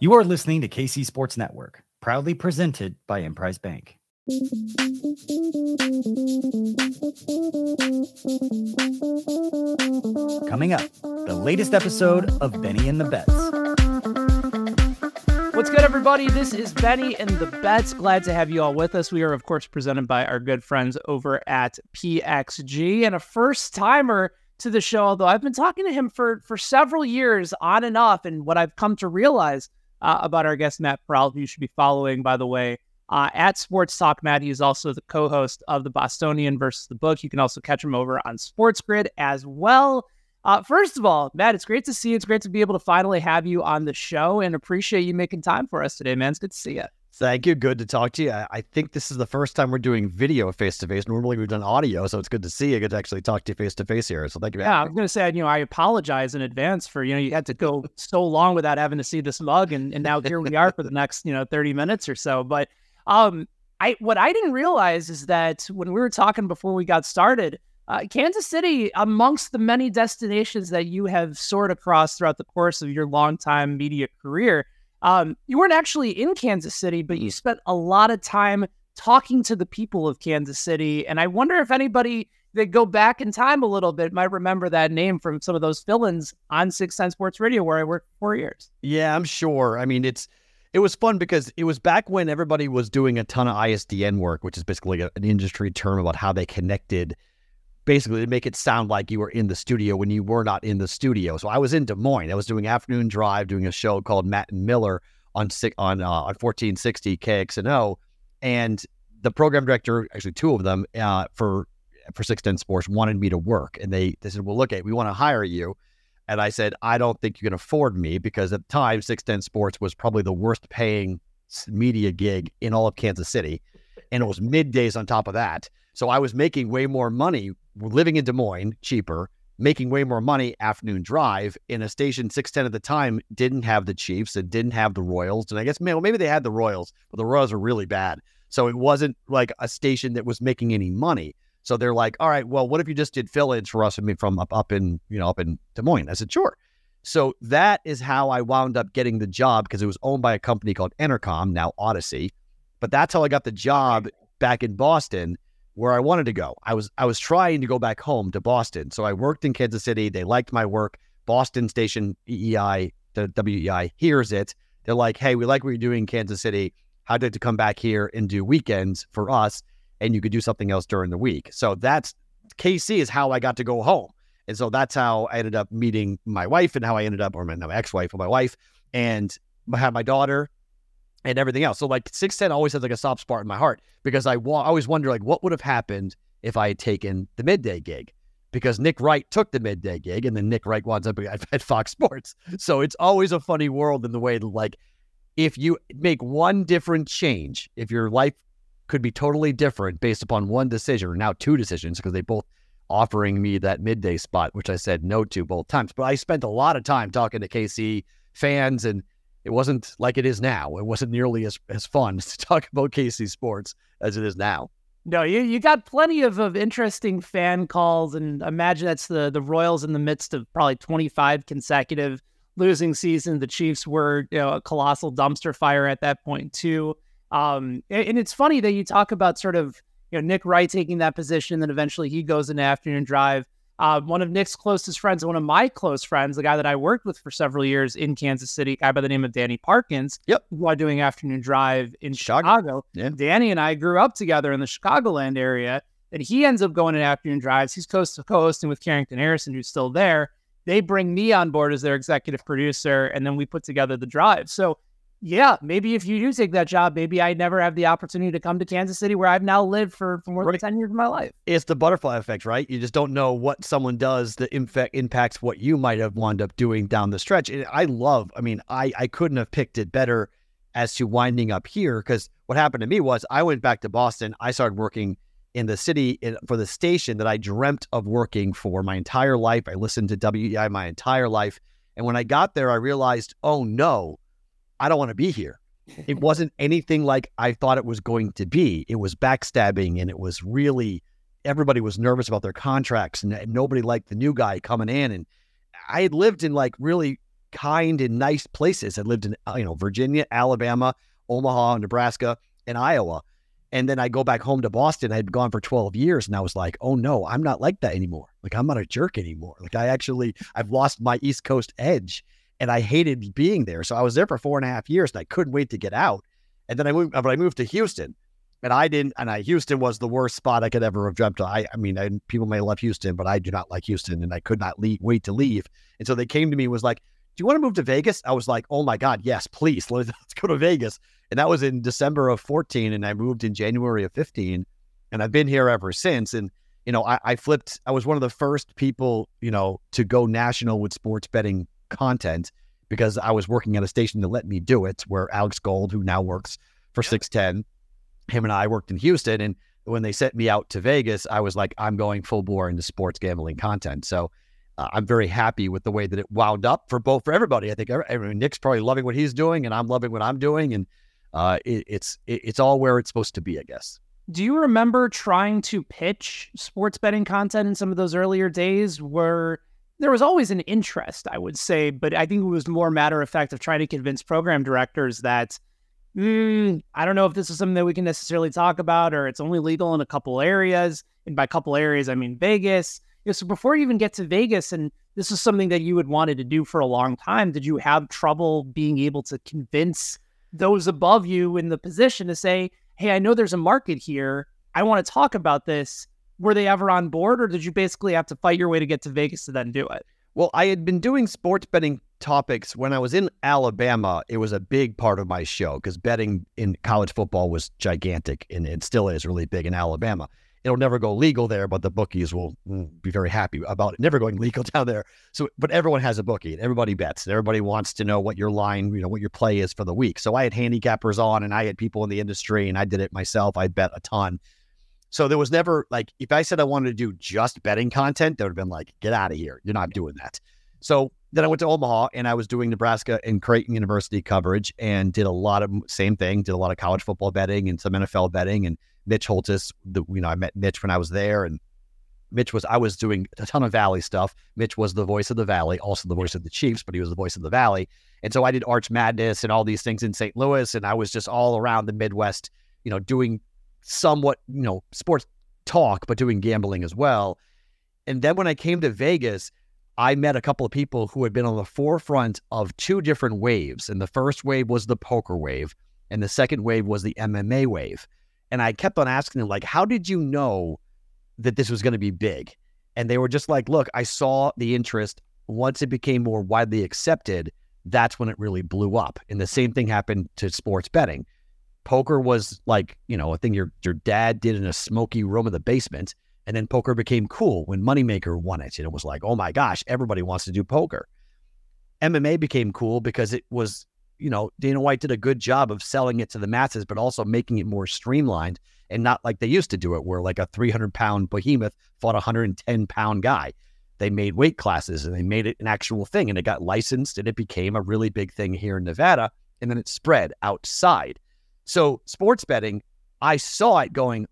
You are listening to KC Sports Network, proudly presented by Emprise Bank. Coming up, the latest episode of Benny and the Bets. What's good, everybody? This is Benny and the Bets. Glad to have you all with us. We are, of course, presented by our good friends over at PXG, and a first-timer to the show, although I've been talking to him for several years on and off, and what I've come to realize about our guest, Matt Peralta, who you should be following, by the way, at Sports Talk Matt. He is also the co-host of the Bostonian versus the Book. You can also catch him over on Sports Grid as well. First of all, Matt, it's great to see you. It's great to be able to finally have you on the show, and appreciate you making time for us today, man. It's good to see you. Thank you. Good to talk to you. I think this is the first time we're doing video face-to-face. Normally we've done audio, so it's good to see you. Good to actually talk to you face-to-face here. So thank you. Yeah, I was going to say, I apologize in advance for, you had to go so long without having to see this mug, and now here we are for the next, 30 minutes or so. But what I didn't realize is that when we were talking before we got started, Kansas City, amongst the many destinations that you have soared across throughout the course of your longtime media career, you weren't actually in Kansas City, but you spent a lot of time talking to the people of Kansas City. And I wonder if anybody that go back in time a little bit might remember that name from some of those fill-ins on 610 Sports Radio, where I worked for 4 years. Yeah, I'm sure. I mean, it was fun because it was back when everybody was doing a ton of ISDN work, which is basically an industry term about how they connected, basically to make it sound like you were in the studio when you were not in the studio. So I was in Des Moines. I was doing Afternoon Drive, doing a show called Matt and Miller on 1460 KXNO, and the program director, actually two of them, for 610 Sports, wanted me to work, and they said, "Well, look, we want to hire you." And I said, "I don't think you can afford me," because at the time, 610 Sports was probably the worst paying media gig in all of Kansas City, and it was middays on top of that. So I was making way more money living in Des Moines, cheaper, making way more money Afternoon Drive in a station. 610 at the time didn't have the Chiefs, it didn't have the Royals, and I guess maybe they had the Royals, but the Royals were really bad. So it wasn't like a station that was making any money. So they're like, "All right, well, what if you just did fill-ins for us from up in Des Moines?" I said, "Sure." So that is how I wound up getting the job, because it was owned by a company called Entercom, now Odyssey. But that's how I got the job back in Boston, where I wanted to go. I was trying to go back home to Boston. So I worked in Kansas City. They liked my work. Boston station, EEI, the WEI, hears it. They're like, "Hey, we like what you're doing in Kansas City. How'd you like to come back here and do weekends for us? And you could do something else during the week." So that's KC is how I got to go home. And so that's how I ended up meeting my wife, and how I ended up, or my ex-wife, or my wife, and I had my daughter and everything else. So like 610 always has like a soft spot in my heart, because I always wonder, like, what would have happened if I had taken the midday gig? Because Nick Wright took the midday gig, and then Nick Wright winds up at Fox Sports. So it's always a funny world in the way that, like, if you make one different change, if your life could be totally different based upon one decision, or now two decisions, because they both offering me that midday spot, which I said no to both times. But I spent a lot of time talking to KC fans, and it wasn't like it is now. It wasn't nearly as fun to talk about KC sports as it is now. No, you got plenty of interesting fan calls, and imagine that's the Royals in the midst of probably 25 consecutive losing seasons. The Chiefs were a colossal dumpster fire at that point too. And it's funny that you talk about sort of Nick Wright taking that position, then eventually he goes into Afternoon Drive. One of Nick's closest friends, one of my close friends, the guy that I worked with for several years in Kansas City, a guy by the name of Danny Parkins, who are doing Afternoon Drive in Chicago. Yeah. Danny and I grew up together in the Chicagoland area, and he ends up going to Afternoon Drives. He's co-hosting with Carrington Harrison, who's still there. They bring me on board as their executive producer, and then we put together the drive. So yeah, maybe if you do take that job, maybe I never have the opportunity to come to Kansas City, where I've now lived for more than 10 years of my life. It's the butterfly effect, right? You just don't know what someone does that impacts what you might have wound up doing down the stretch. I couldn't have picked it better as to winding up here, because what happened to me was I went back to Boston. I started working in the city for the station that I dreamt of working for my entire life. I listened to WEI my entire life. And when I got there, I realized, oh no, I don't want to be here. It wasn't anything like I thought it was going to be. It was backstabbing, and it was really, everybody was nervous about their contracts, and nobody liked the new guy coming in. And I had lived in like really kind and nice places. I lived in, Virginia, Alabama, Omaha, Nebraska, and Iowa. And then I go back home to Boston. I had gone for 12 years and I was like, oh no, I'm not like that anymore. Like, I'm not a jerk anymore. Like, I've lost my East Coast edge and I hated being there. So I was there for 4.5 years and I couldn't wait to get out. And then I moved to Houston. Houston was the worst spot I could ever have dreamt of. People may love Houston, but I do not like Houston, and I could not wait to leave. And so they came to me and was like, do you want to move to Vegas? I was like, oh my God, yes, please. Let's go to Vegas. And that was in December of 14, and I moved in January of 15, and I've been here ever since. And, I was one of the first people, to go national with sports betting content because I was working at a station that let me do it, where Alex Gold, who now works for 610, him and I worked in Houston. And when they sent me out to Vegas, I was like, I'm going full bore into sports gambling content. So I'm very happy with the way that it wound up for everybody. I think Nick's probably loving what he's doing and I'm loving what I'm doing. And it's all where it's supposed to be, I guess. Do you remember trying to pitch sports betting content in some of those earlier days where there was always an interest, I would say, but I think it was more matter of fact of trying to convince program directors that I don't know if this is something that we can necessarily talk about, or it's only legal in a couple areas. And by couple areas, I mean Vegas. So before you even get to Vegas, and this is something that you had wanted to do for a long time, did you have trouble being able to convince those above you in the position to say, hey, I know there's a market here. I want to talk about this. Were they ever on board, or did you basically have to fight your way to get to Vegas to then do it? Well, I had been doing sports betting topics when I was in Alabama. It was a big part of my show because betting in college football was gigantic, and it still is really big in Alabama. It'll never go legal there, but the bookies will be very happy about it never going legal down there. So, but everyone has a bookie and everybody bets and everybody wants to know what your line, what your play is for the week. So I had handicappers on and I had people in the industry and I did it myself. I bet a ton. So there was never like, if I said I wanted to do just betting content, that would have been like, get out of here. You're not doing that. So then I went to Omaha and I was doing Nebraska and Creighton University coverage and did a lot of same thing, did a lot of college football betting and some NFL betting. And Mitch Holtis, I met Mitch when I was there, and I was doing a ton of Valley stuff. Mitch was the voice of the Valley, also the voice of the Chiefs, but he was the voice of the Valley. And so I did Arch Madness and all these things in St. Louis. And I was just all around the Midwest, doing somewhat, sports talk, but doing gambling as well. And then when I came to Vegas, I met a couple of people who had been on the forefront of two different waves. And the first wave was the poker wave. And the second wave was the MMA wave. And I kept on asking them, like, how did you know that this was going to be big? And they were just like, look, I saw the interest. Once it became more widely accepted, that's when it really blew up. And the same thing happened to sports betting. Poker was like, a thing your dad did in a smoky room in the basement. And then poker became cool when Moneymaker won it. And it was like, oh my gosh, everybody wants to do poker. MMA became cool because it was, Dana White did a good job of selling it to the masses, but also making it more streamlined and not like they used to do it, where like a 300-pound behemoth fought a 110-pound guy. They made weight classes and they made it an actual thing, and it got licensed and it became a really big thing here in Nevada, and then it spread outside. So sports betting, I saw it going,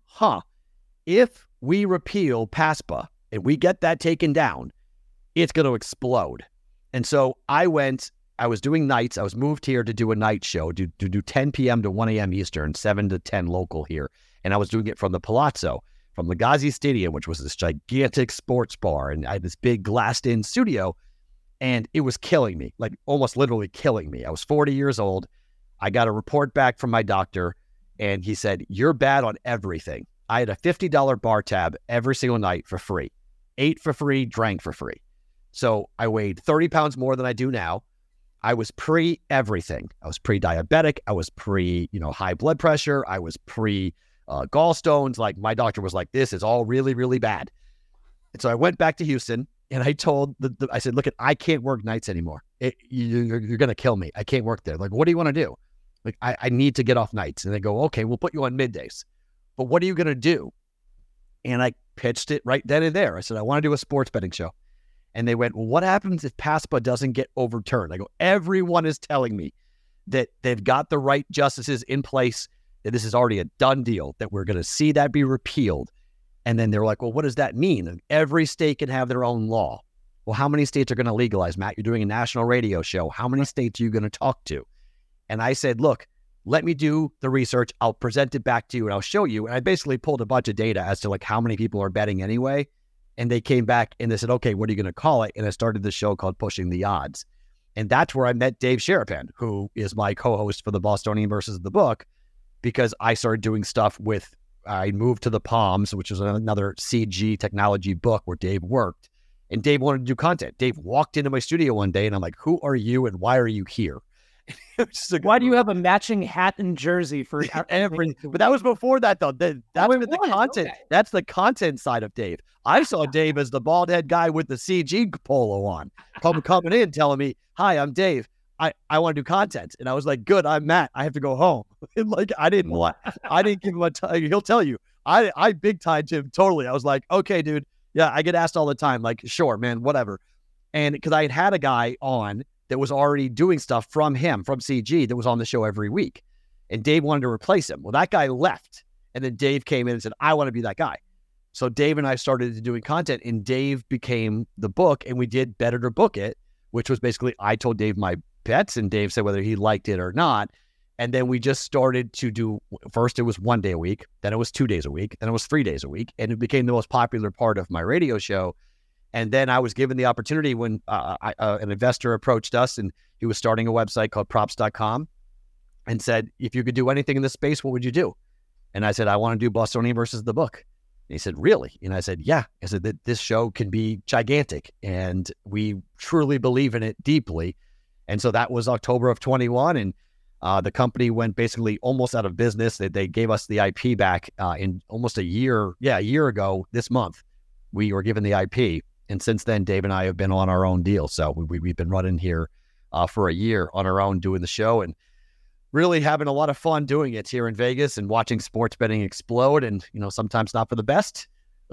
if we repeal PASPA and we get that taken down, it's going to explode. And so I was doing nights. I was moved here to do a night show, to do 10 p.m. to 1 a.m. Eastern, 7 to 10 local here. And I was doing it from the Palazzo, from the Ghazi Stadium, which was this gigantic sports bar. And I had this big glassed-in studio, and it was killing me, like almost literally killing me. I was 40 years old. I got a report back from my doctor, and he said, you're bad on everything. I had a $50 bar tab every single night for free. Ate for free, drank for free. So I weighed 30 pounds more than I do now. I was pre-everything. I was pre-diabetic. I was high blood pressure. I was gallstones. Like, my doctor was like, this is all really, really bad. And so I went back to Houston and I told I said, look, I can't work nights anymore. You're going to kill me. I can't work there. Like, what do you want to do? Like, I need to get off nights. And they go, okay, we'll put you on middays. But what are you going to do? And I pitched it right then and there. I said, I want to do a sports betting show. And they went, well, what happens if PASPA doesn't get overturned? I go, everyone is telling me that they've got the right justices in place, that this is already a done deal, that we're going to see that be repealed. And then they're like, well, what does that mean? And every state can have their own law. Well, how many states are going to legalize? Matt, you're doing a national radio show. How many states are you going to talk to? And I said, look, let me do the research. I'll present it back to you and I'll show you. And I basically pulled a bunch of data as to like how many people are betting anyway. And they came back and they said, okay, what are you going to call it? And I started the show called Pushing the Odds. And that's where I met Dave Sharapan, who is my co-host for the Bostonian versus the Book, because I started doing stuff with, I moved to the Palms, which was another CG technology book where Dave worked. And Dave wanted to do content. Dave walked into my studio one day and I'm like, who are you and why are you here? Like, why do you have a matching hat and jersey for every? But that was before that, though. That's the content. Okay. That's the content side of Dave. I saw Dave as the bald head guy with the CG polo on, coming in telling me, "Hi, I'm Dave. I want to do content." And I was like, "Good, I'm Matt. I have to go home." And like, I didn't give him a time. He'll tell you, I big timed him totally. I was like, "Okay, dude. Yeah, I get asked all the time. Like, sure, man, whatever." And because I had a guy on that was already doing stuff from CG, that was on the show every week. And Dave wanted to replace him. Well, that guy left. And then Dave came in and said, I want to be that guy. So Dave and I started doing content, and Dave became the book, and we did Bet It or Book It, which was basically I told Dave my bets, and Dave said whether he liked it or not. And then we just started to do, first it was 1 day a week, then it was 2 days a week, then it was 3 days a week. And it became the most popular part of my radio show. And then I was given the opportunity when an investor approached us, and he was starting a website called props.com and said, if you could do anything in this space, what would you do? And I said, I want to do Bostonian versus the Book. And he said, really? And I said, yeah. I said that this show can be gigantic and we truly believe in it deeply. And so that was October of 21. And the company went basically almost out of business. They gave us the IP back in almost a year ago this month. We were given the IP. And since then, Dave and I have been on our own deal. So we've been running here for a year on our own doing the show and really having a lot of fun doing it here in Vegas and watching sports betting explode. And, sometimes not for the best,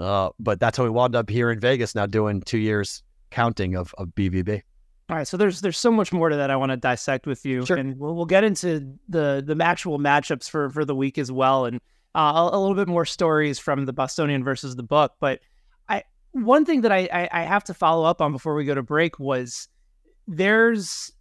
but that's how we wound up here in Vegas now doing 2 years counting of BVB. All right. So there's so much more to that I want to dissect with you. Sure. And we'll get into the actual matchups for the week as well. And a little bit more stories from the Bostonian versus the Book. But one thing that I have to follow up on before we go to break was there's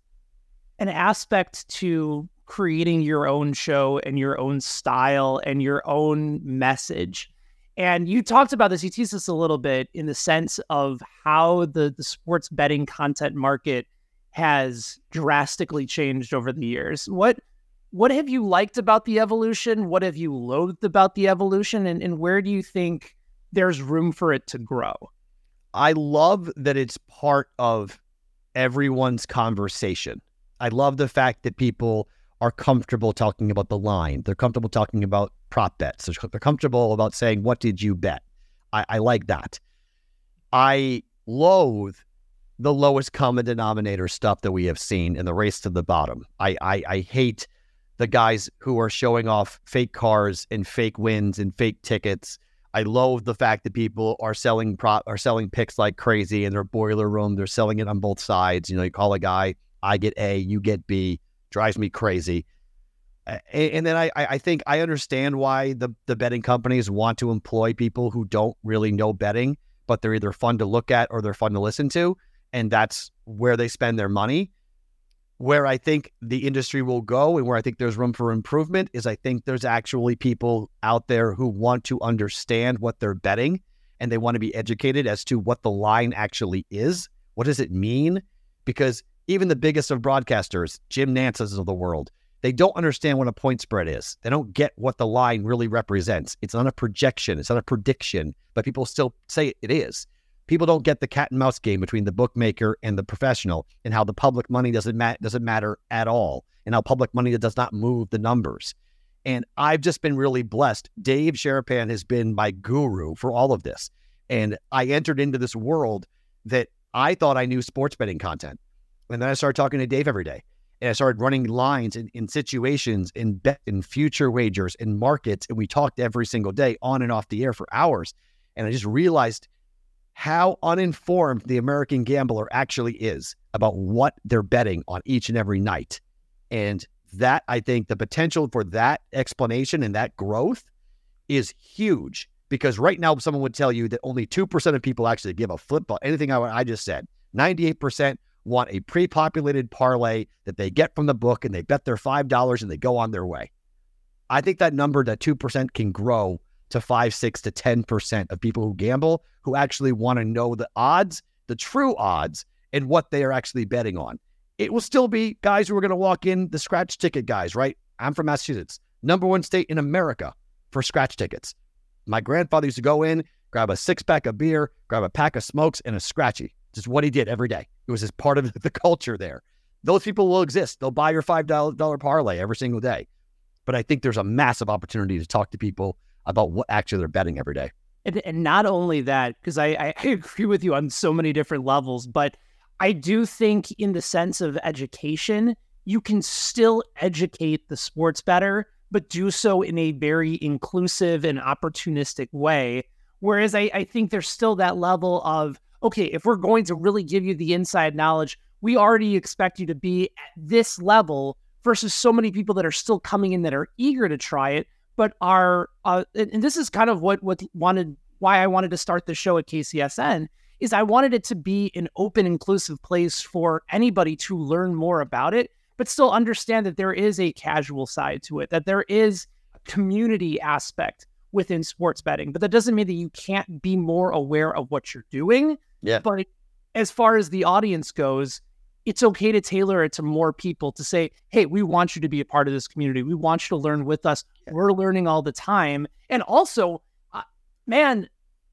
an aspect to creating your own show and your own style and your own message. And you talked about this, you teased this a little bit in the sense of how the sports betting content market has drastically changed over the years. What have you liked about the evolution? What have you loathed about the evolution? And where do you think there's room for it to grow? I love that it's part of everyone's conversation. I love the fact that people are comfortable talking about the line. They're comfortable talking about prop bets. They're comfortable about saying, what did you bet? I like that. I loathe the lowest common denominator stuff that we have seen in the race to the bottom. I hate the guys who are showing off fake cars and fake wins and fake tickets. I loathe the fact that people are selling picks like crazy in their boiler room. They're selling it on both sides. You call a guy, I get A, you get B. Drives me crazy. And then I think I understand why the betting companies want to employ people who don't really know betting, but they're either fun to look at or they're fun to listen to. And that's where they spend their money. Where I think the industry will go and where I think there's room for improvement is I think there's actually people out there who want to understand what they're betting and they want to be educated as to what the line actually is. What does it mean? Because even the biggest of broadcasters, Jim Nantz's of the world, they don't understand what a point spread is. They don't get what the line really represents. It's not a projection. It's not a prediction, but people still say it is. People don't get the cat and mouse game between the bookmaker and the professional and how the public money doesn't matter at all and how public money does not move the numbers. And I've just been really blessed. Dave Sharapan has been my guru for all of this. And I entered into this world that I thought I knew sports betting content. And then I started talking to Dave every day. And I started running lines in situations, in future wagers, in markets. And we talked every single day on and off the air for hours. And I just realized how uninformed the American gambler actually is about what they're betting on each and every night. And that, I think the potential for that explanation and that growth is huge. Because right now, someone would tell you that only 2% of people actually give a flip about anything I just said. 98% want a pre-populated parlay that they get from the book and they bet their $5 and they go on their way. I think that number, that 2%, can grow to 5, 6 to 10% of people who gamble who actually want to know the odds, the true odds, and what they are actually betting on. It will still be guys who are going to walk in, the scratch ticket guys, right? I'm from Massachusetts, #1 state in America for scratch tickets. My grandfather used to go in, grab a 6-pack of beer, grab a pack of smokes, and a scratchy. Just what he did every day. It was just part of the culture there. Those people will exist. They'll buy your $5 parlay every single day. But I think there's a massive opportunity to talk to people about what actually they're betting every day. And not only that, because I agree with you on so many different levels, but I do think in the sense of education, you can still educate the sports bettor, but do so in a very inclusive and opportunistic way. Whereas I think there's still that level of, okay, if we're going to really give you the inside knowledge, we already expect you to be at this level versus so many people that are still coming in that are eager to try it, but are, and this is kind of why I wanted to start the show at KCSN, is I wanted it to be an open, inclusive place for anybody to learn more about it, but still understand that there is a casual side to it, that there is a community aspect within sports betting. But that doesn't mean that you can't be more aware of what you're doing. Yeah. But as far as the audience goes, it's okay to tailor it to more people to say, hey, we want you to be a part of this community. We want you to learn with us. Yeah. We're learning all the time. And also, man,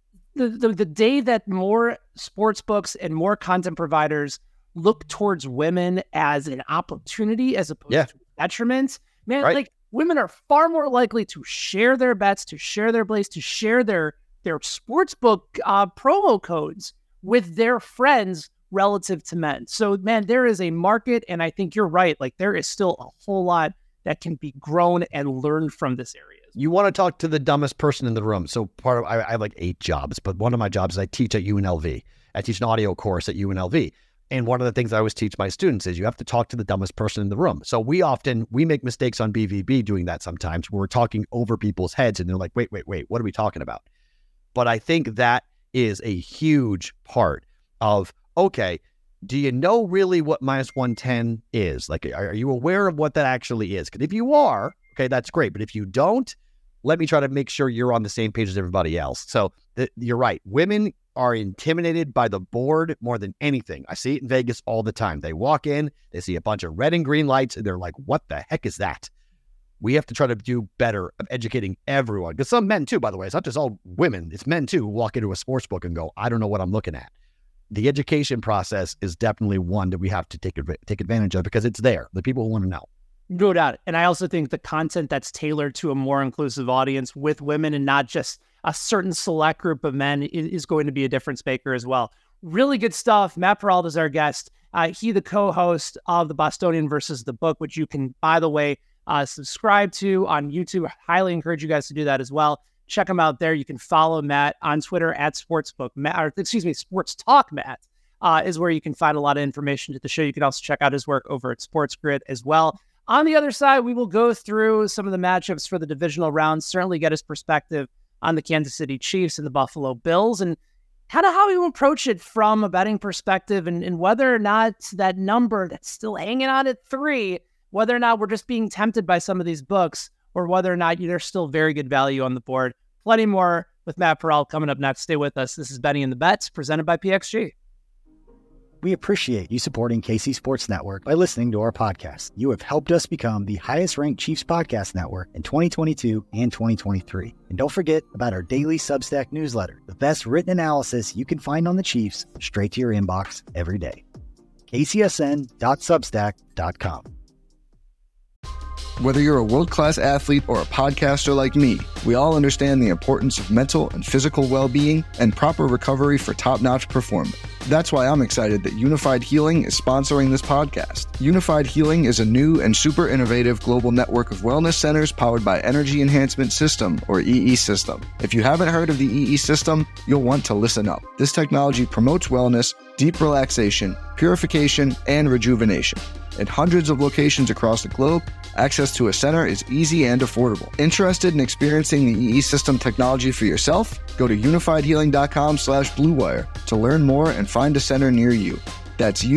the day that more sports books and more content providers look towards women as an opportunity as opposed to detriment, man, like women are far more likely to share their bets, to share their plays, to share their sportsbook promo codes with their friends relative to men. So, man, there is a market, and I think you're right. Like, there is still a whole lot that can be grown and learned from this area. You want to talk to the dumbest person in the room. So I have like 8 jobs, but one of my jobs is I teach at UNLV. I teach an audio course at UNLV. And one of the things I always teach my students is you have to talk to the dumbest person in the room. So we make mistakes on BVB doing that sometimes, where we're talking over people's heads and they're like, wait, what are we talking about? But I think that is a huge part of, okay, do you know really what -110 is? Like, are you aware of what that actually is? Because if you are, okay, that's great. But if you don't, let me try to make sure you're on the same page as everybody else. So you're right. Women are intimidated by the board more than anything. I see it in Vegas all the time. They walk in, they see a bunch of red and green lights, and they're like, what the heck is that? We have to try to do better of educating everyone. Because some men too, by the way, it's not just all women. It's men too who walk into a sports book and go, I don't know what I'm looking at. The education process is definitely one that we have to take advantage of because it's there. The people who want to know. No doubt. And I also think the content that's tailored to a more inclusive audience with women and not just a certain select group of men is going to be a difference maker as well. Really good stuff. Matt Peralta is our guest. He the co-host of the Bostonian versus the Book, which you can, by the way, subscribe to on YouTube. I highly encourage you guys to do that as well. Check him out there. You can follow Matt on Twitter at Sportsbook Matt, Sports Talk Matt is where you can find a lot of information to the show. You can also check out his work over at Sports Grid as well. On the other side, we will go through some of the matchups for the divisional rounds, certainly get his perspective on the Kansas City Chiefs and the Buffalo Bills, and kind of how you approach it from a betting perspective and whether or not that number that's still hanging on at 3, whether or not we're just being tempted by some of these books or whether or not there's still very good value on the board. Plenty more with Matt Peralta coming up next. Stay with us. This is Benny and the Bets, presented by PXG. We appreciate you supporting KC Sports Network by listening to our podcast. You have helped us become the highest-ranked Chiefs podcast network in 2022 and 2023. And don't forget about our daily Substack newsletter, the best written analysis you can find on the Chiefs straight to your inbox every day. kcsn.substack.com. Whether you're a world-class athlete or a podcaster like me, we all understand the importance of mental and physical well-being and proper recovery for top-notch performance. That's why I'm excited that Unified Healing is sponsoring this podcast. Unified Healing is a new and super innovative global network of wellness centers powered by Energy Enhancement System, or EE System. If you haven't heard of the EE System, you'll want to listen up. This technology promotes wellness, deep relaxation, purification, and rejuvenation. At hundreds of locations across the globe, access to a center is easy and affordable. Interested in experiencing the EE System technology for yourself? Go to unifiedhealing.com/bluewire to learn more and find a center near you. That's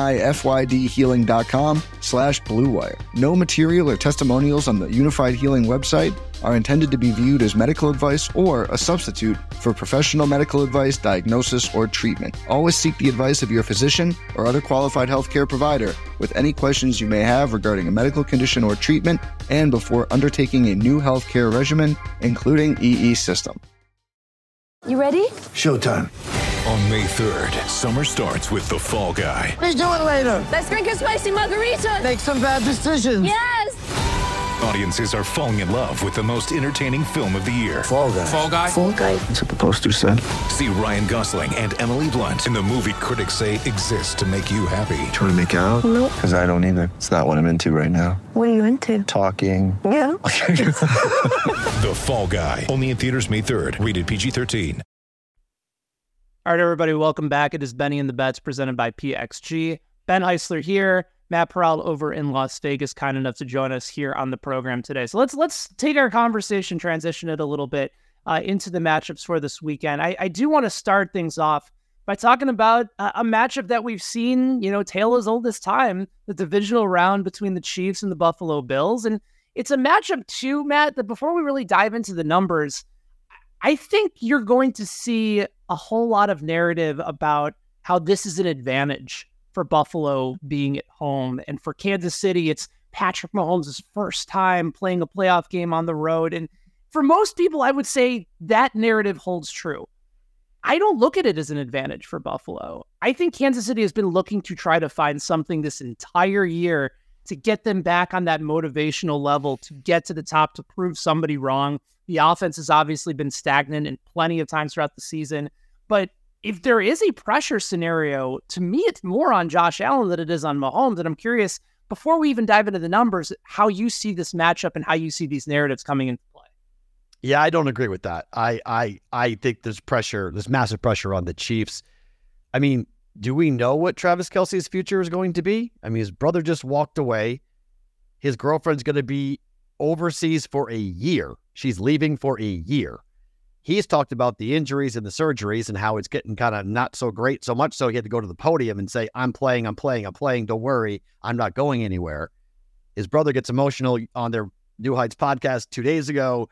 unifydhealing.com/bluewire. No material or testimonials on the Unified Healing website are intended to be viewed as medical advice or a substitute for professional medical advice, diagnosis, or treatment. Always seek the advice of your physician or other qualified healthcare provider with any questions you may have regarding a medical condition or treatment and before undertaking a new healthcare regimen, including EE System. You ready? Showtime. On May 3rd, summer starts with The Fall Guy. Let's do it later. Let's drink a spicy margarita. Make some bad decisions. Yes! Audiences are falling in love with the most entertaining film of the year. Fall Guy. Fall Guy? Fall Guy. That's what the poster said. See Ryan Gosling and Emily Blunt in the movie critics say exists to make you happy. Trying to make it out? Nope. Because I don't either. It's not what I'm into right now. What are you into? Talking. Yeah. The Fall Guy. Only in theaters May 3rd. Rated PG-13. All right, everybody, welcome back. It is Benny and the Bets presented by PXG. Ben Heisler here. Matt Peral over in Las Vegas, kind enough to join us here on the program today. So let's take our conversation, transition it a little bit into the matchups for this weekend. I do want to start things off by talking about a matchup that we've seen, tale as old as time, the divisional round between the Chiefs and the Buffalo Bills. And it's a matchup too, Matt, that before we really dive into the numbers, I think you're going to see a whole lot of narrative about how this is an advantage for Buffalo being at home. And for Kansas City, it's Patrick Mahomes' first time playing a playoff game on the road. And for most people, I would say that narrative holds true. I don't look at it as an advantage for Buffalo. I think Kansas City has been looking to try to find something this entire year to get them back on that motivational level, to get to the top, to prove somebody wrong. The offense has obviously been stagnant in plenty of times throughout the season. But if there is a pressure scenario, to me, it's more on Josh Allen than it is on Mahomes. And I'm curious, before we even dive into the numbers, how you see this matchup and how you see these narratives coming into play. Yeah, I don't agree with that. I think there's pressure, there's massive pressure on the Chiefs. I mean, do we know what Travis Kelce's future is going to be? I mean, his brother just walked away. His girlfriend's going to be overseas for a year. She's leaving for a year. He's talked about the injuries and the surgeries and how it's getting kind of not so great, so much so he had to go to the podium and say, I'm playing. Don't worry, I'm not going anywhere. His brother gets emotional on their New Heights podcast 2 days ago.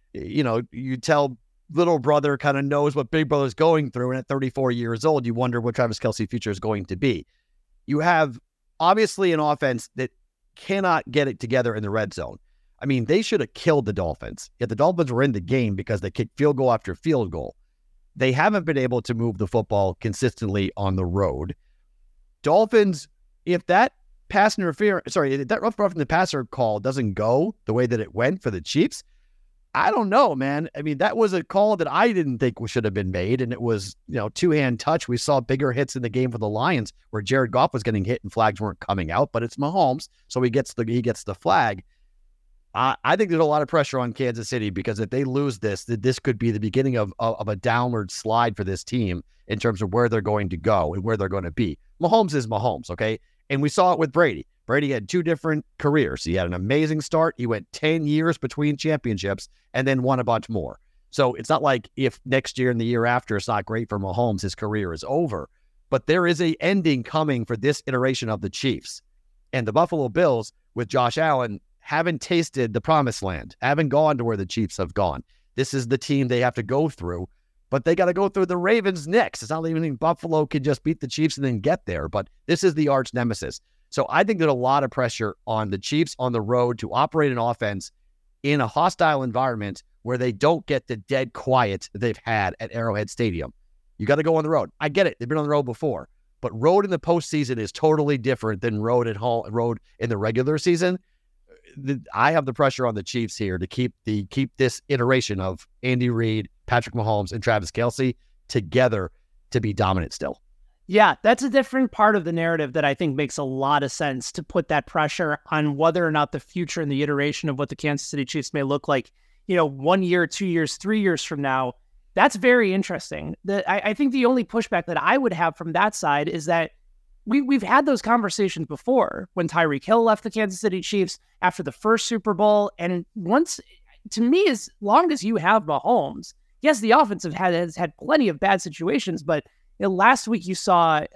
You tell little brother kind of knows what big brother's going through. And at 34 years old, you wonder what Travis Kelce's future is going to be. You have obviously an offense that cannot get it together in the red zone. I mean, they should have killed the Dolphins. Yet the Dolphins were in the game because they kicked field goal after field goal. They haven't been able to move the football consistently on the road. Dolphins, if that roughing the passer call doesn't go the way that it went for the Chiefs, I don't know, man. I mean, that was a call that I didn't think should have been made, and it was, two-hand touch. We saw bigger hits in the game for the Lions where Jared Goff was getting hit and flags weren't coming out, but it's Mahomes, so he gets the flag. I think there's a lot of pressure on Kansas City because if they lose this could be the beginning of a downward slide for this team in terms of where they're going to go and where they're going to be. Mahomes is Mahomes, okay? And we saw it with Brady. Brady had two different careers. He had an amazing start. He went 10 years between championships and then won a bunch more. So it's not like if next year and the year after it's not great for Mahomes, his career is over. But there is a ending coming for this iteration of the Chiefs. And the Buffalo Bills with Josh Allen haven't tasted the promised land, haven't gone to where the Chiefs have gone. This is the team they have to go through, but they got to go through the Ravens next. It's not even Buffalo can just beat the Chiefs and then get there, but this is the arch nemesis. So I think there's a lot of pressure on the Chiefs on the road to operate an offense in a hostile environment where they don't get the dead quiet they've had at Arrowhead Stadium. You got to go on the road. I get it. They've been on the road before, but road in the postseason is totally different than road in the regular season. I have the pressure on the Chiefs here to keep this iteration of Andy Reid, Patrick Mahomes, and Travis Kelce together to be dominant still. Yeah, that's a different part of the narrative that I think makes a lot of sense to put that pressure on whether or not the future and the iteration of what the Kansas City Chiefs may look like, 1 year, 2 years, 3 years from now. That's very interesting. I think the only pushback that I would have from that side is that we've had those conversations before when Tyreek Hill left the Kansas City Chiefs after the first Super Bowl. And once, to me, as long as you have Mahomes, yes, the offense has had plenty of bad situations, but last week you saw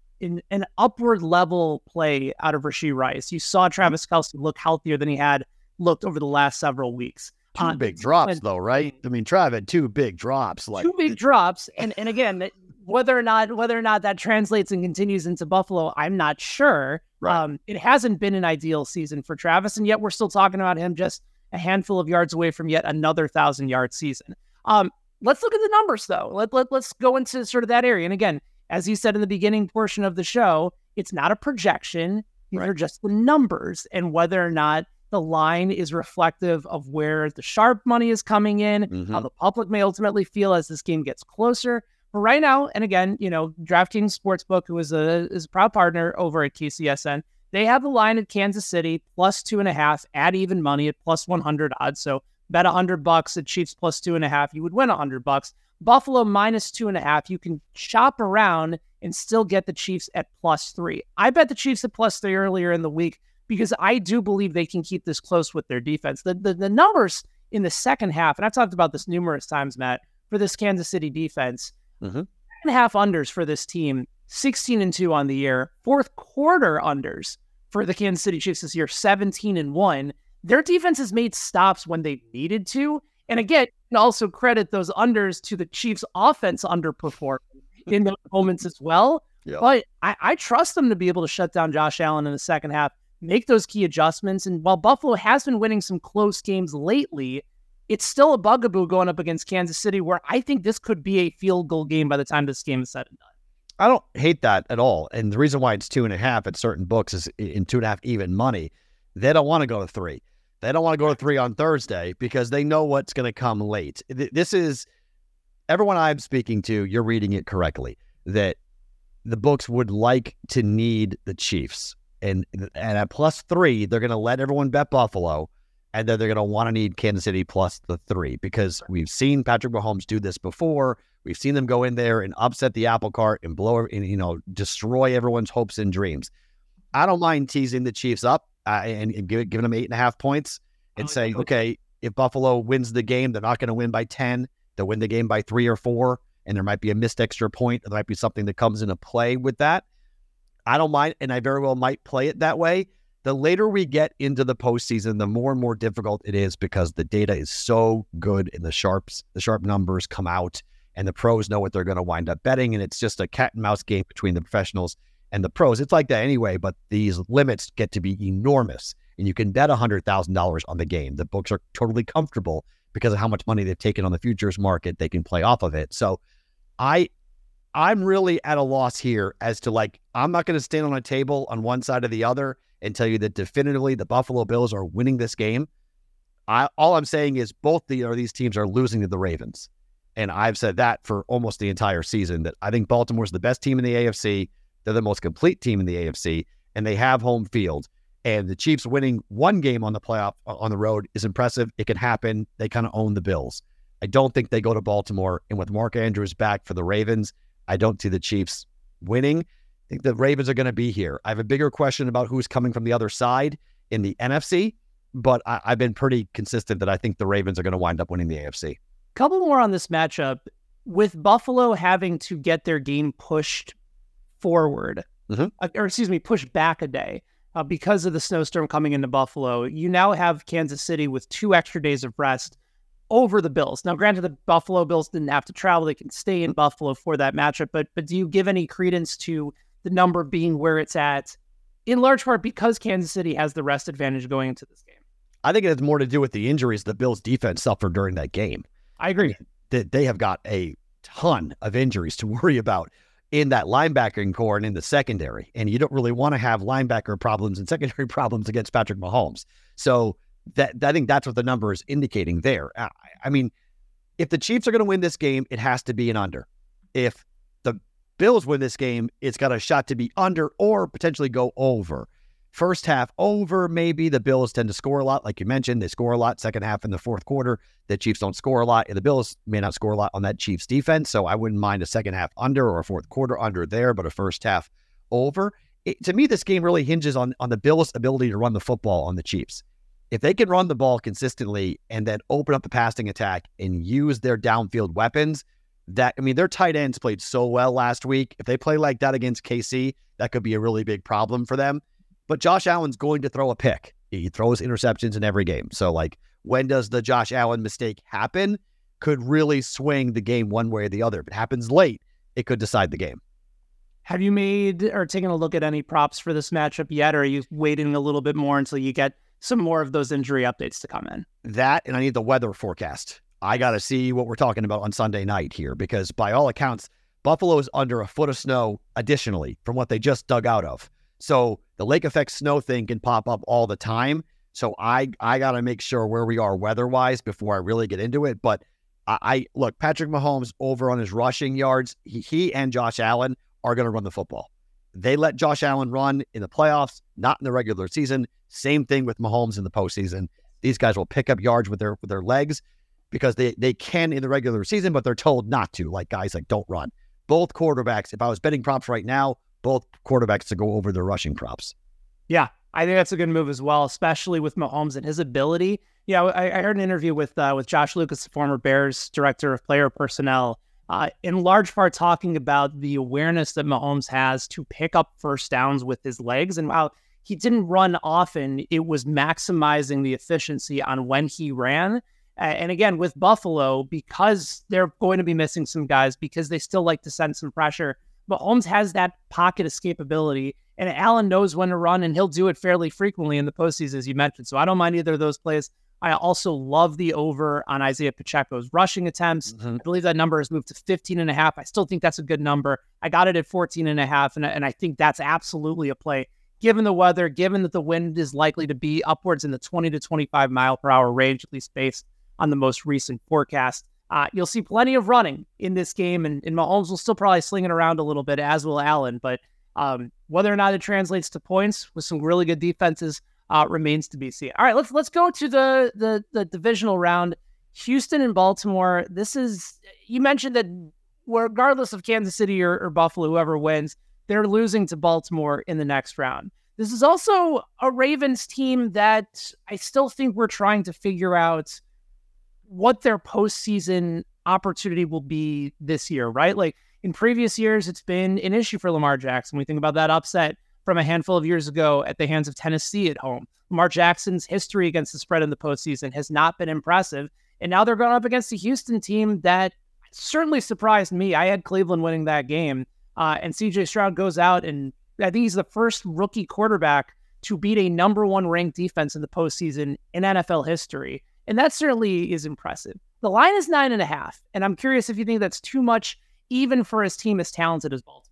an upward level play out of Rashee Rice. You saw Travis Kelce look healthier than he had looked over the last several weeks. Two big drops, though, right? I mean, Trav had two big drops. Two big drops. And again, whether or not that translates and continues into Buffalo, I'm not sure. Right. It hasn't been an ideal season for Travis, and yet we're still talking about him just a handful of yards away from yet another 1,000-yard season. Let's look at the numbers, though. Let's go into sort of that area. And again, as you said in the beginning portion of the show, it's not a projection. These are just the numbers, and whether or not the line is reflective of where the sharp money is coming in, how the public may ultimately feel as this game gets closer. But right now, and again, DraftKings Sportsbook, who is a proud partner over at KCSN, they have the line at Kansas City plus 2.5 at even money at plus 100 odds. So bet $100 at Chiefs plus 2.5, you would win $100. Buffalo minus 2.5. You can shop around and still get the Chiefs at plus 3. I bet the Chiefs at plus 3 earlier in the week because I do believe they can keep this close with their defense. The numbers in the second half, and I've talked about this numerous times, Matt, for this Kansas City defense, 2.5 unders for this team, 16-2 on the year. Fourth quarter unders for the Kansas City Chiefs this year, 17-1. Their defense has made stops when they needed to. And again, you can also credit those unders to the Chiefs' offense underperforming in those moments as well. Yep. But I trust them to be able to shut down Josh Allen in the second half, make those key adjustments. And while Buffalo has been winning some close games lately, it's still a bugaboo going up against Kansas City, where I think this could be a field goal game by the time this game is said and done. I don't hate that at all. And the reason why it's 2.5 at certain books is in 2.5 even money. They don't want to go to 3. They don't want to go to 3 on Thursday because they know what's going to come late. This is, everyone I'm speaking to, you're reading it correctly, that the books would like to need the Chiefs. And at plus 3, they're going to let everyone bet Buffalo, and then they're going to want to need Kansas City plus the 3 because we've seen Patrick Mahomes do this before. We've seen them go in there and upset the apple cart and destroy everyone's hopes and dreams. I don't mind teasing the Chiefs up and giving them 8.5 points and saying, okay, if Buffalo wins the game, they're not going to win by 10. They'll win the game by 3 or 4, and there might be a missed extra point. There might be something that comes into play with that. I don't mind, and I very well might play it that way. The later we get into the postseason, the more and more difficult it is because the data is so good and the sharp numbers come out and the pros know what they're going to wind up betting. And it's just a cat and mouse game between the professionals and the pros. It's like that anyway, but these limits get to be enormous and you can bet $100,000 on the game. The books are totally comfortable because of how much money they've taken on the futures market. They can play off of it. So I'm really at a loss here as to I'm not going to stand on a table on one side or the other and tell you that definitively the Buffalo Bills are winning this game. All I'm saying is both these teams are losing to the Ravens. And I've said that for almost the entire season, that I think Baltimore's the best team in the AFC. They're the most complete team in the AFC, and they have home field. And the Chiefs winning one game on the playoff on the road is impressive. It can happen. They kind of own the Bills. I don't think they go to Baltimore. And with Mark Andrews back for the Ravens, I don't see the Chiefs winning. I think the Ravens are going to be here. I have a bigger question about who's coming from the other side in the NFC, but I've been pretty consistent that I think the Ravens are going to wind up winning the AFC. Couple more on this matchup. With Buffalo having to get their game pushed forward, pushed back a day because of the snowstorm coming into Buffalo, you now have Kansas City with 2 extra days of rest over the Bills. Now, granted, the Buffalo Bills didn't have to travel. They can stay in Buffalo for that matchup, but do you give any credence to the number being where it's at, in large part because Kansas City has the rest advantage going into this game? I think it has more to do with the injuries the Bills defense suffered during that game. I agree. They have got a ton of injuries to worry about in that linebacking core and in the secondary. And you don't really want to have linebacker problems and secondary problems against Patrick Mahomes. So I think that's what the number is indicating there. I mean, if the Chiefs are going to win this game, it has to be an under. If the Bills win this game, it's got a shot to be under or potentially go over. First half over, maybe. The Bills tend to score a lot. Like you mentioned, they score a lot. Second half in the fourth quarter, the Chiefs don't score a lot. And the Bills may not score a lot on that Chiefs defense. So I wouldn't mind a second half under or a fourth quarter under there, but a first half over. To me, this game really hinges on the Bills' ability to run the football on the Chiefs. If they can run the ball consistently and then open up the passing attack and use their downfield weapons, their tight ends played so well last week. If they play like that against KC, that could be a really big problem for them. But Josh Allen's going to throw a pick. He throws interceptions in every game. So, when does the Josh Allen mistake happen could really swing the game one way or the other. If it happens late, it could decide the game. Have you made or taken a look at any props for this matchup yet, or are you waiting a little bit more until you get some more of those injury updates to come in? That, and I need the weather forecast. I got to see what we're talking about on Sunday night here, because by all accounts, Buffalo is under a foot of snow additionally from what they just dug out of. So the lake effect snow thing can pop up all the time. So I got to make sure where we are weather-wise before I really get into it. But I look, Patrick Mahomes over on his rushing yards, he and Josh Allen are going to run the football. They let Josh Allen run in the playoffs, not in the regular season. Same thing with Mahomes in the postseason. These guys will pick up yards with their legs because they can in the regular season, but they're told not to, like guys like don't run. Both quarterbacks, if I was betting props right now, both quarterbacks to go over their rushing props. Yeah, I think that's a good move as well, especially with Mahomes and his ability. Yeah, I heard an interview with Josh Lucas, the former Bears director of player personnel, in large part talking about the awareness that Mahomes has to pick up first downs with his legs. And while he didn't run often, it was maximizing the efficiency on when he ran. And again, with Buffalo, because they're going to be missing some guys, because they still like to send some pressure, Mahomes has that pocket escapability, and Allen knows when to run, and he'll do it fairly frequently in the postseason, as you mentioned. So I don't mind either of those plays. I also love the over on Isaiah Pacheco's rushing attempts. I believe that number has moved to 15.5. I still think that's a good number. I got it at 14.5, and I think that's absolutely a play. Given the weather, given that the wind is likely to be upwards in the 20 to 25 mile per hour range, at least based on the most recent forecast, you'll see plenty of running in this game, and Mahomes will still probably sling it around a little bit, as will Allen. But whether or not it translates to points with some really good defenses remains to be seen. All right, let's go to the divisional round. Houston and Baltimore. This is, you mentioned that regardless of Kansas City or Buffalo, whoever wins, they're losing to Baltimore in the next round. This is also a Ravens team that I still think we're trying to figure out what their postseason opportunity will be this year, right? Like in previous years, it's been an issue for Lamar Jackson. We think about that upset from a handful of years ago at the hands of Tennessee at home. Lamar Jackson's history against the spread in the postseason has not been impressive. And now they're going up against a Houston team that certainly surprised me. I had Cleveland winning that game. And CJ Stroud goes out, and I think he's the first rookie quarterback to beat a number one ranked defense in the postseason in NFL history. And that certainly is impressive. The line is 9.5. And I'm curious if you think that's too much, even for his team as talented as Baltimore.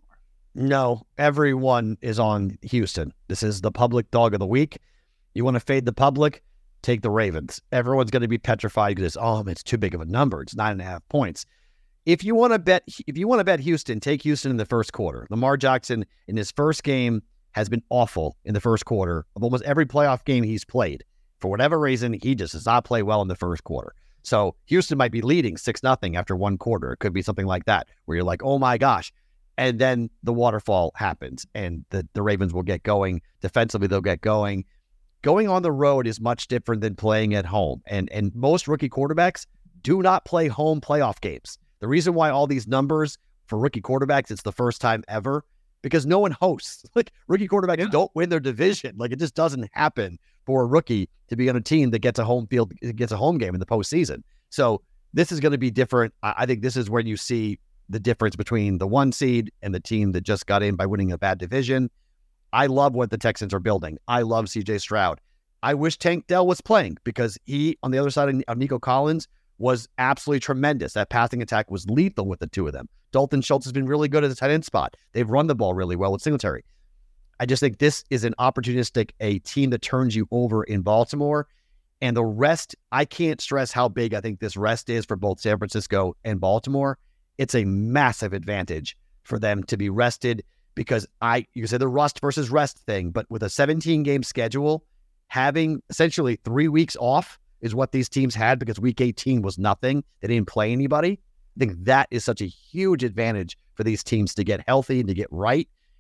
No, everyone is on Houston. This is the public dog of the week. You want to fade the public? Take the Ravens. Everyone's going to be petrified because, it's too big of a number. It's 9.5 points. If you want to bet Houston, take Houston in the first quarter. Lamar Jackson in his first game has been awful in the first quarter of almost every playoff game he's played. For whatever reason, he just does not play well in the first quarter. So Houston might be leading 6-0 after one quarter. It could be something like that, where you're like, oh my gosh. And then the waterfall happens, and the Ravens will get going. Defensively, they'll get going. Going on the road is much different than playing at home. And most rookie quarterbacks do not play home playoff games. The reason why all these numbers for rookie quarterbacks, it's the first time ever, because no one hosts. Like, rookie quarterbacks don't win their division. Like, it just doesn't happen for a rookie to be on a team that gets a home game in the postseason. So this is going to be different. I think this is where you see the difference between the 1 seed and the team that just got in by winning a bad division. I love what the Texans are building. I love CJ Stroud. I wish Tank Dell was playing, because he, on the other side of Nico Collins, was absolutely tremendous. That passing attack was lethal with the two of them. Dalton Schultz has been really good at the tight end spot. They've run the ball really well with Singletary. I just think this is an opportunistic, a team that turns you over in Baltimore. And the rest, I can't stress how big I think this rest is for both San Francisco and Baltimore. It's a massive advantage for them to be rested, because you can say the rust versus rest thing, but with a 17-game schedule, having essentially 3 weeks off is what these teams had, because week 18 was nothing. They didn't play anybody. I think that is such a huge advantage for these teams to get healthy and to get right.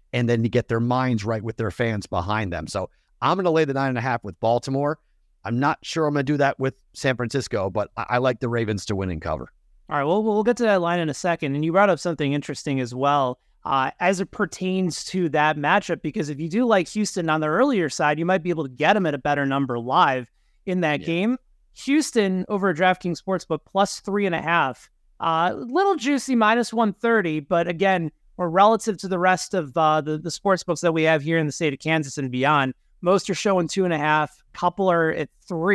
and then to get their minds right with their fans behind them. So I'm going to lay the 9.5 with Baltimore. I'm not sure I'm going to do that with San Francisco, but I like the Ravens to win and cover. All right, well, we'll get to that line in a second. And you brought up something interesting as well as it pertains to that matchup, because if you do like Houston on the earlier side, you might be able to get them at a better number live in that game. Houston over at DraftKings Sportsbook plus 3.5. Little juicy, minus 130, but again, we're relative to the rest of the sportsbooks that we have here in the state of Kansas and beyond. Most are showing 2.5, couple are at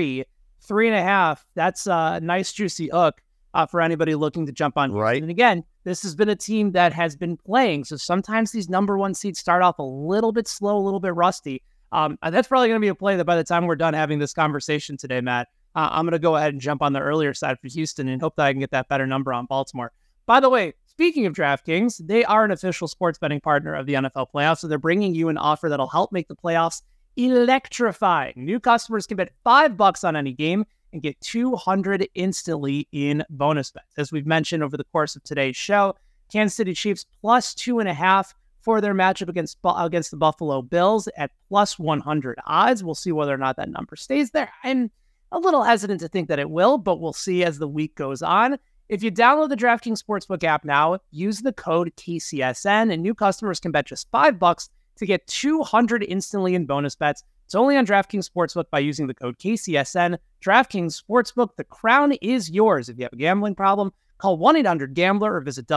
3.5. That's a nice juicy hook for anybody looking to jump on. Right. And again, this has been a team that has been playing, so sometimes these number one seeds start off a little bit slow, a little bit rusty. That's probably going to be a play that by the time we're done having this conversation today, Matt, I'm going to go ahead and jump on the earlier side for Houston and hope that I can get that better number on Baltimore. By the way, speaking of DraftKings, they are an official sports betting partner of the NFL playoffs, so they're bringing you an offer that'll help make the playoffs electrifying. New customers can bet $5 on any game and get $200 instantly in bonus bets. As we've mentioned over the course of today's show, Kansas City Chiefs plus 2.5 for their matchup against the Buffalo Bills at plus 100 odds. We'll see whether or not that number stays there. I'm a little hesitant to think that it will, but we'll see as the week goes on. If you download the DraftKings Sportsbook app now, use the code KCSN, and new customers can bet just $5 to get $200 instantly in bonus bets. It's only on DraftKings Sportsbook by using the code KCSN. DraftKings Sportsbook, the crown is yours. If you have a gambling problem, call 1-800-GAMBLER or visit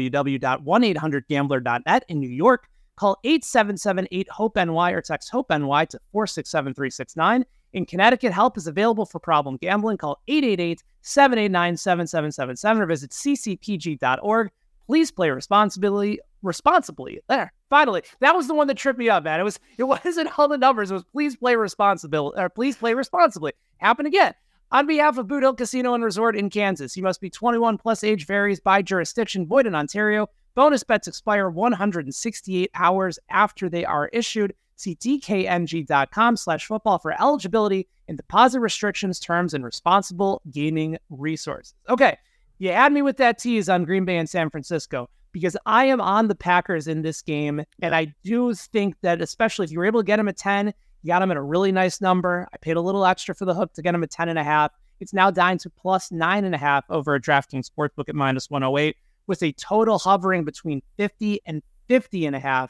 www.1800gambler.net. In New York, call 877-8-HOPE-NY or text HOPE-NY to 467-369. In Connecticut, help is available for problem gambling. Call 888-789-7777 or visit ccpg.org. Please play responsibly. There. Finally, that was the one that tripped me up, man. It wasn't all the numbers. It was please play responsibly. Happen again. On behalf of Boot Hill Casino and Resort in Kansas, you must be 21 plus. Age varies by jurisdiction. Void in Ontario. Bonus bets expire 168 hours after they are issued. See dkng.com/football for eligibility and deposit restrictions, terms, and responsible gaming resources. Okay, you had me with that tease on Green Bay and San Francisco because I am on the Packers in this game, and I do think that especially if you were able to get them at 10, you got them at a really nice number. I paid a little extra for the hook to get them at 10.5. It's now down to plus 9.5 over a DraftKings Sportsbook at minus 108, with a total hovering between 50 and 50.5.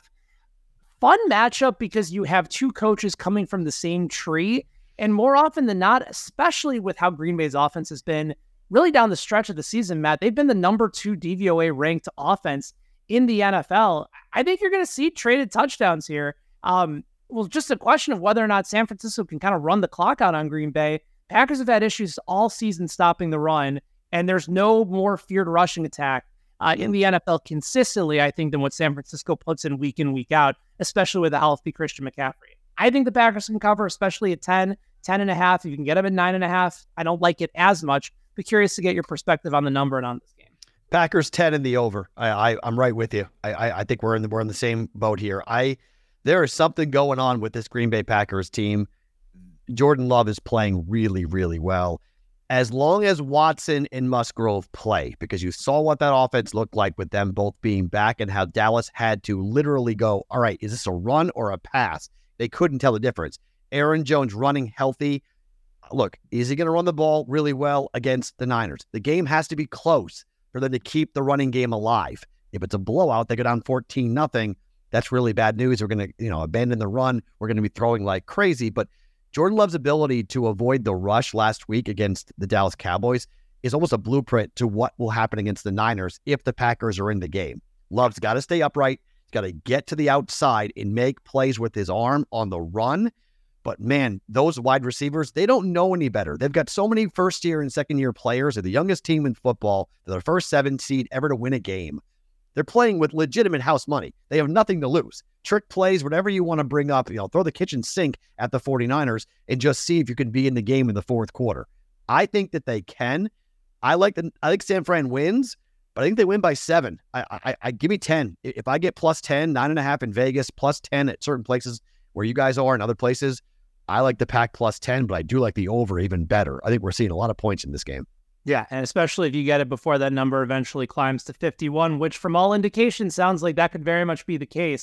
Fun matchup because you have two coaches coming from the same tree, and more often than not, especially with how Green Bay's offense has been really down the stretch of the season, Matt, they've been the number 2 DVOA ranked offense in the NFL. I think you're going to see traded touchdowns here. Well, just a question of whether or not San Francisco can kind of run the clock out on Green Bay. Packers have had issues all season stopping the run, and there's no more feared rushing attack in the NFL consistently, I think, than what San Francisco puts in, week out, especially with a healthy Christian McCaffrey. I think the Packers can cover, especially at 10.5. If you can get them at 9.5, I don't like it as much, but curious to get your perspective on the number and on this game. Packers 10 in the over. I'm right with you. I think we're in the same boat here. There is something going on with this Green Bay Packers team. Jordan Love is playing really, really well. As long as Watson and Musgrove play, because you saw what that offense looked like with them both being back and how Dallas had to literally go, all right, is this a run or a pass? They couldn't tell the difference. Aaron Jones running healthy. Look, is he going to run the ball really well against the Niners? The game has to be close for them to keep the running game alive. If it's a blowout, they go down 14-0. That's really bad news. We're going to, abandon the run. We're going to be throwing like crazy. But Jordan Love's ability to avoid the rush last week against the Dallas Cowboys is almost a blueprint to what will happen against the Niners if the Packers are in the game. Love's got to stay upright. He's got to get to the outside and make plays with his arm on the run. But man, those wide receivers, they don't know any better. They've got so many first-year and second-year players. They're the youngest team in football. They're the first 7 seed ever to win a game. They're playing with legitimate house money. They have nothing to lose. Trick plays, whatever you want to bring up, throw the kitchen sink at the 49ers and just see if you can be in the game in the fourth quarter. I think that they can. I think San Fran wins, but I think they win by 7. I give me 10. If I get plus 10, 9.5 in Vegas, plus 10 at certain places where you guys are and other places, I like the Pack plus 10, but I do like the over even better. I think we're seeing a lot of points in this game. Yeah, and especially if you get it before that number eventually climbs to 51, which from all indications sounds like that could very much be the case.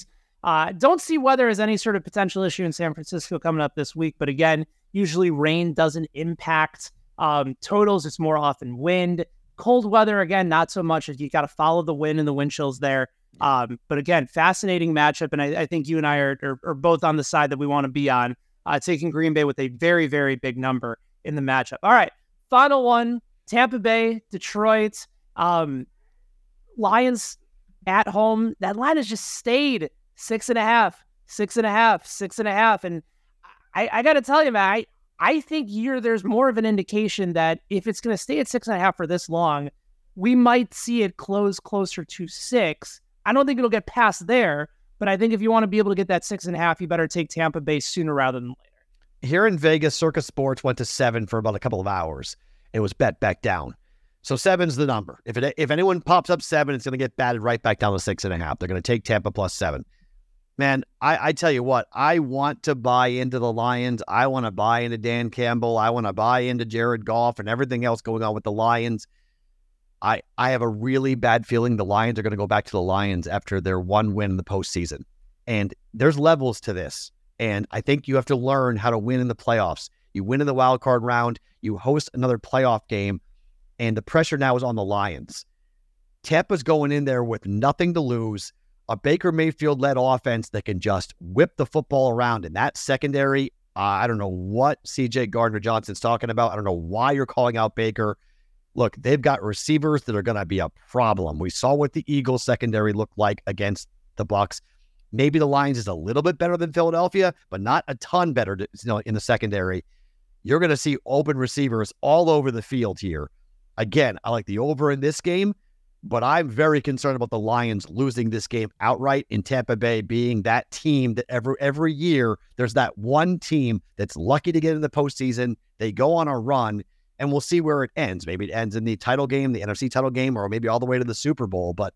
Don't see weather as any sort of potential issue in San Francisco coming up this week. But again, usually rain doesn't impact totals. It's more often wind. Cold weather, again, not so much. You got to follow the wind and the wind chills there. But again, fascinating matchup. And I think you and I are both on the side that we want to be on, taking Green Bay with a very, very big number in the matchup. All right, final one, Tampa Bay, Detroit. Lions at home. That line has just stayed 6.5, 6.5, 6.5. And I got to tell you, man, I think there's more of an indication that if it's going to stay at 6.5 for this long, we might see it close closer to 6. I don't think it'll get past there, but I think if you want to be able to get that 6.5, you better take Tampa Bay sooner rather than later. Here in Vegas, Circa Sports went to 7 for about a couple of hours. It was bet back down. So 7's the number. If anyone pops up 7, it's going to get batted right back down to 6.5. They're going to take Tampa plus 7. Man, I tell you what, I want to buy into the Lions. I want to buy into Dan Campbell. I want to buy into Jared Goff and everything else going on with the Lions. I have a really bad feeling the Lions are going to go back to the Lions after their one win in the postseason. And there's levels to this. And I think you have to learn how to win in the playoffs. You win in the wild card round, you host another playoff game, and the pressure now is on the Lions. Tampa's going in there with nothing to lose, a Baker Mayfield-led offense that can just whip the football around. In that secondary, I don't know what C.J. Gardner-Johnson's talking about. I don't know why you're calling out Baker. Look, they've got receivers that are going to be a problem. We saw what the Eagles secondary looked like against the Bucs. Maybe the Lions is a little bit better than Philadelphia, but not a ton better in the secondary. You're going to see open receivers all over the field here. Again, I like the over in this game, but I'm very concerned about the Lions losing this game outright, in Tampa Bay being that team that every year there's that one team that's lucky to get in the postseason. They go on a run, and we'll see where it ends. Maybe it ends in the title game, the NFC title game, or maybe all the way to the Super Bowl. But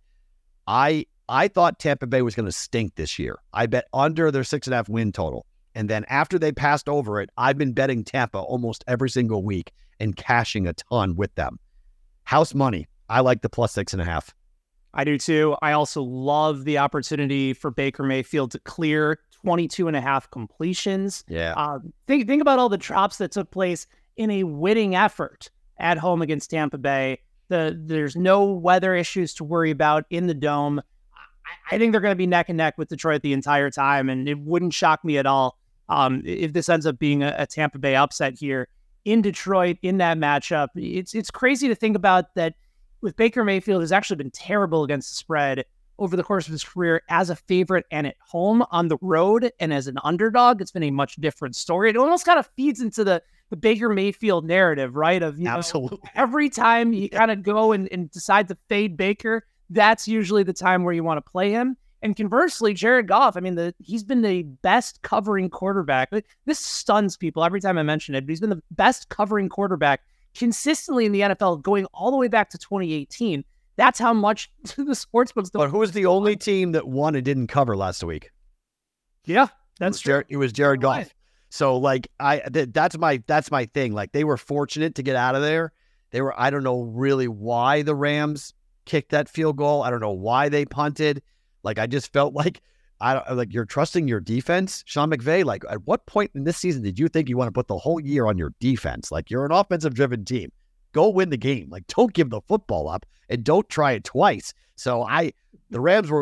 I thought Tampa Bay was going to stink this year. I bet under their 6.5 win total. And then after they passed over it, I've been betting Tampa almost every single week and cashing a ton with them. House money, I like the plus 6.5. I do too. I also love the opportunity for Baker Mayfield to clear 22.5 completions. Yeah. Think about all the drops that took place in a winning effort at home against Tampa Bay. There's no weather issues to worry about in the Dome. I think they're going to be neck and neck with Detroit the entire time, and it wouldn't shock me at all if this ends up being a Tampa Bay upset here in Detroit in that matchup. It's crazy to think about that with Baker Mayfield has actually been terrible against the spread over the course of his career as a favorite and at home. On the road and as an underdog, it's been a much different story. It almost kind of feeds into the Baker Mayfield narrative, right? Of Absolutely. Every time you kind of go and decide to fade Baker, that's usually the time where you want to play him. And conversely, Jared Goff, I mean, he's been the best covering quarterback. This stuns people every time I mention it, but he's been the best covering quarterback consistently in the NFL going all the way back to 2018. That's how much the sportsbooks don't. But who was the only team that won and didn't cover last week? Yeah, that's true. It was Jared Goff. So like that's my thing. Like they were fortunate to get out of there. I don't know really why the Rams kicked that field goal. I don't know why they punted. Like I just felt like you're trusting your defense, Sean McVay. Like at what point in this season did you think you want to put the whole year on your defense? Like you're an offensive driven team. Go win the game. Like don't give the football up and don't try it twice. So the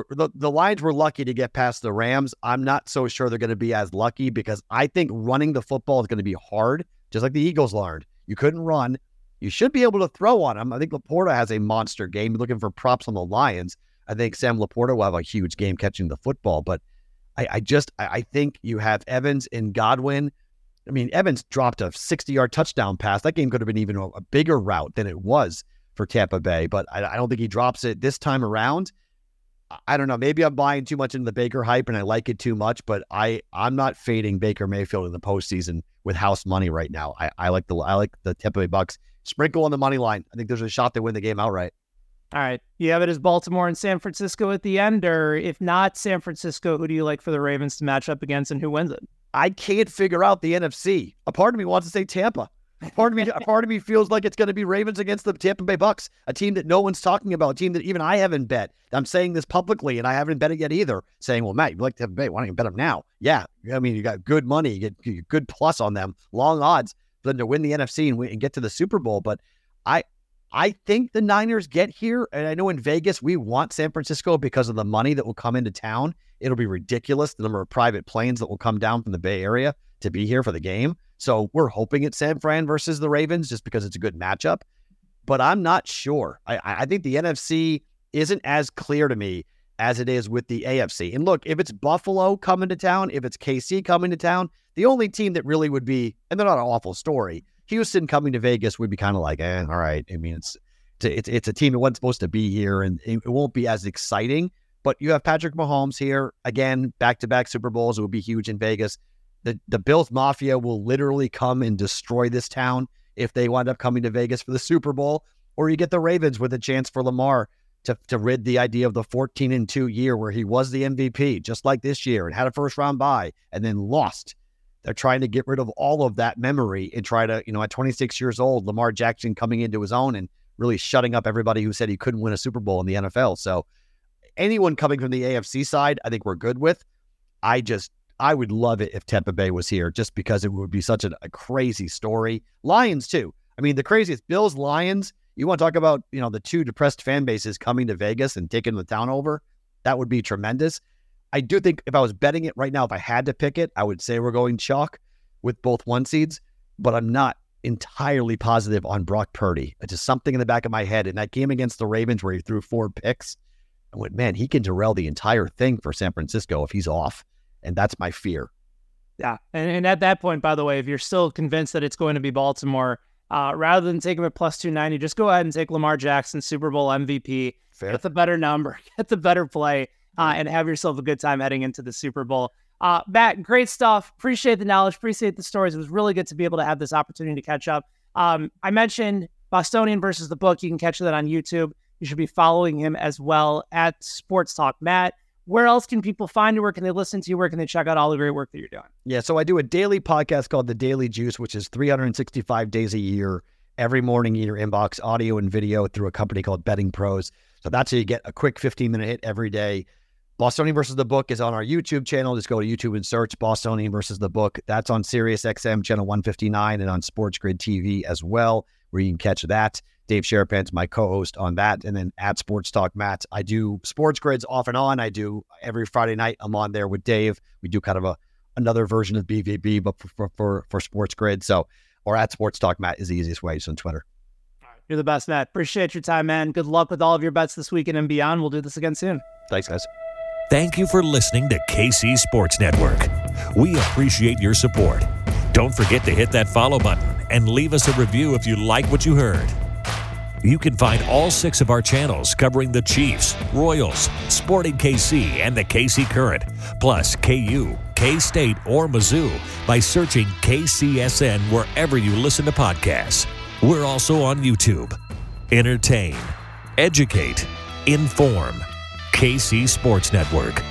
Lions were lucky to get past the Rams. I'm not so sure they're going to be as lucky because I think running the football is going to be hard, just like the Eagles learned. You couldn't run. You should be able to throw on them. I think Laporta has a monster game. You're looking for props on the Lions. I think Sam Laporta will have a huge game catching the football, but I think you have Evans and Godwin. I mean, Evans dropped a 60-yard touchdown pass. That game could have been even a bigger route than it was for Tampa Bay, but I don't think he drops it this time around. I don't know. Maybe I'm buying too much into the Baker hype and I like it too much, but I'm not fading Baker Mayfield in the postseason with house money right now. I like the Tampa Bay Bucks. Sprinkle on the money line. I think there's a shot they win the game outright. All right. You have it as Baltimore and San Francisco at the end, or if not San Francisco, who do you like for the Ravens to match up against and who wins it? I can't figure out the NFC. A part of me wants to say Tampa. Part of me feels like it's going to be Ravens against the Tampa Bay Bucks, a team that no one's talking about, a team that even I haven't bet. I'm saying this publicly, and I haven't bet it yet either, saying, well, Matt, you like Tampa Bay. Why don't you bet them now? Yeah, I mean, you got good money. You get good plus on them, long odds for them to win the NFC and get to the Super Bowl. But I think the Niners get here, and I know in Vegas we want San Francisco because of the money that will come into town. It'll be ridiculous, the number of private planes that will come down from the Bay Area to be here for the game. So we're hoping it's San Fran versus the Ravens just because it's a good matchup. But I'm not sure. I think the NFC isn't as clear to me as it is with the AFC. And look, if it's Buffalo coming to town, if it's KC coming to town, the only team that really would be, and they're not an awful story, Houston coming to Vegas would be kind of like, all right. I mean, it's a team that wasn't supposed to be here, and it won't be as exciting. But you have Patrick Mahomes here again, back-to-back Super Bowls. It would be huge in Vegas. The Bills Mafia will literally come and destroy this town if they wind up coming to Vegas for the Super Bowl. Or you get the Ravens with a chance for Lamar to rid the idea of the 14-2 year where he was the MVP, just like this year, and had a first-round bye and then lost. They're trying to get rid of all of that memory and try to, at 26 years old, Lamar Jackson coming into his own and really shutting up everybody who said he couldn't win a Super Bowl in the NFL. So anyone coming from the AFC side, I think we're good with. I would love it if Tampa Bay was here just because it would be such a crazy story. Lions, too. I mean, the craziest, Bills, Lions, you want to talk about, the two depressed fan bases coming to Vegas and taking the town over? That would be tremendous. I do think if I was betting it right now, if I had to pick it, I would say we're going chalk with both 1 seeds, but I'm not entirely positive on Brock Purdy. It's just something in the back of my head. In that game against the Ravens where he threw 4 picks, I went, man, he can derail the entire thing for San Francisco if he's off. And that's my fear. Yeah. And at that point, by the way, if you're still convinced that it's going to be Baltimore, rather than take him at plus 290, just go ahead and take Lamar Jackson, Super Bowl MVP. Fair. Get the better number, get the better play. And have yourself a good time heading into the Super Bowl. Matt, great stuff. Appreciate the knowledge. Appreciate the stories. It was really good to be able to have this opportunity to catch up. I mentioned Bostonian versus the Book. You can catch that on YouTube. You should be following him as well at Sports Talk Matt. Where else can people find you? Where can they listen to you? Where can they check out all the great work that you're doing? Yeah, so I do a daily podcast called The Daily Juice, which is 365 days a year, every morning in your inbox, audio and video through a company called Betting Pros. So that's how you get a quick 15-minute hit every day. Bostonian versus the Book is on our YouTube channel. Just go to YouTube and search Bostonian versus the Book. That's on Sirius XM channel 159 and on Sports Grid TV as well, where you can catch that. Dave Sharapan's my co-host on that. And then at Sports Talk Matt, I do Sports Grids off and on. I do every Friday night. I'm on there with Dave. We do kind of another version of BVB, but for Sports Grid. So, or at Sports Talk Matt is the easiest way. Just on Twitter. You're the best, Matt. Appreciate your time, man. Good luck with all of your bets this weekend and beyond. We'll do this again soon. Thanks, guys. Thank you for listening to KC Sports Network. We appreciate your support. Don't forget to hit that follow button and leave us a review if you like what you heard. You can find all 6 of our channels covering the Chiefs, Royals, Sporting KC, and the KC Current, plus KU, K-State, or Mizzou by searching KCSN wherever you listen to podcasts. We're also on YouTube. Entertain, educate, inform. KC Sports Network.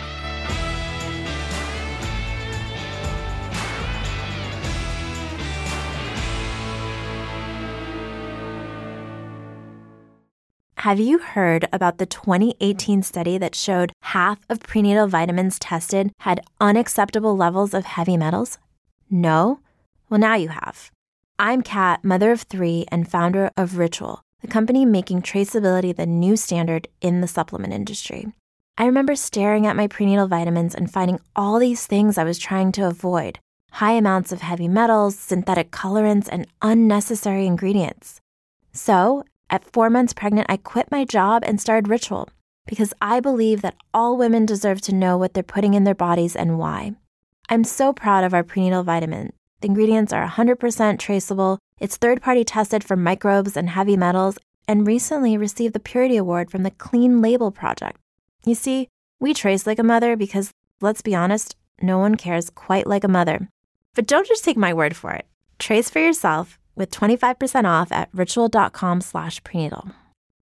Have you heard about the 2018 study that showed half of prenatal vitamins tested had unacceptable levels of heavy metals? No? Well, now you have. I'm Kat, mother of 3 and founder of Ritual, the company making traceability the new standard in the supplement industry. I remember staring at my prenatal vitamins and finding all these things I was trying to avoid. High amounts of heavy metals, synthetic colorants, and unnecessary ingredients. So, at 4 months pregnant, I quit my job and started Ritual because I believe that all women deserve to know what they're putting in their bodies and why. I'm so proud of our prenatal vitamin. The ingredients are 100% traceable, it's third-party tested for microbes and heavy metals, and recently received the Purity Award from the Clean Label Project. You see, we trace like a mother because, let's be honest, no one cares quite like a mother. But don't just take my word for it. Trace for yourself with 25% off at ritual.com/prenatal.